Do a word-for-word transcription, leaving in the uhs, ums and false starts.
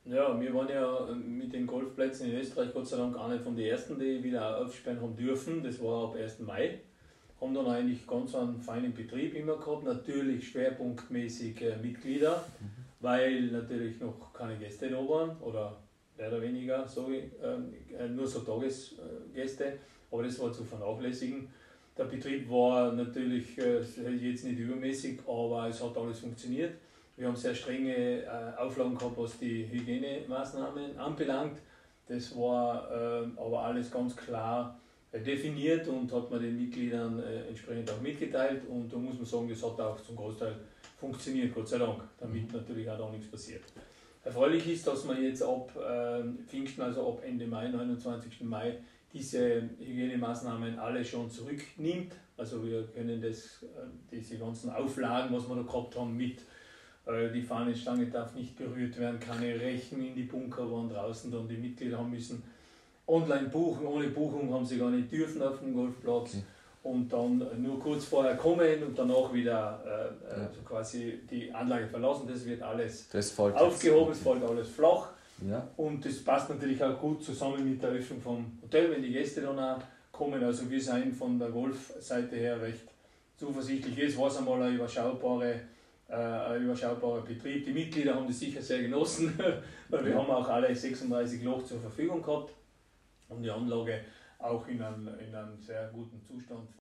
Ja, wir waren ja mit den Golfplätzen in Österreich Gott sei Dank einer von den ersten, die wieder aufsperren haben dürfen. Das war ab ersten Mai. Haben dann eigentlich ganz einen feinen Betrieb immer gehabt, natürlich schwerpunktmäßig äh, Mitglieder, weil natürlich noch keine Gäste da waren oder mehr oder weniger, sage ich, äh, nur so Tagesgäste, aber das war zu vernachlässigen. Der Betrieb war natürlich äh, jetzt nicht übermäßig, aber es hat alles funktioniert. Wir haben sehr strenge äh, Auflagen gehabt, was die Hygienemaßnahmen anbelangt. Das war äh, aber alles ganz klar äh, definiert und hat man den Mitgliedern äh, entsprechend auch mitgeteilt. Und da muss man sagen, das hat auch zum Großteil funktioniert, Gott sei Dank, damit natürlich auch da nichts passiert. Erfreulich ist, dass man jetzt ab äh, Pfingsten, also ab Ende Mai, neunundzwanzigsten Mai, diese Hygienemaßnahmen alle schon zurücknimmt. Also wir können das, äh, diese ganzen Auflagen, was wir da gehabt haben, mit die Fahnenstange darf nicht berührt werden, keine Rechen in die Bunker waren draußen, dann die Mitglieder haben müssen online buchen, ohne Buchung haben sie gar nicht dürfen auf dem Golfplatz okay. Und dann nur kurz vorher kommen und danach wieder äh, ja. also quasi die Anlage verlassen, das wird alles das aufgehoben, es fällt alles flach ja. Und das passt natürlich auch gut zusammen mit der Öffnung vom Hotel, wenn die Gäste dann auch kommen, also wir sind von der Golfseite her recht zuversichtlich, es war einmal eine überschaubare ein überschaubarer Betrieb. Die Mitglieder haben das sicher sehr genossen, weil wir ja. haben auch alle sechsunddreißig Loch zur Verfügung gehabt und die Anlage auch in einem, in einem sehr guten Zustand.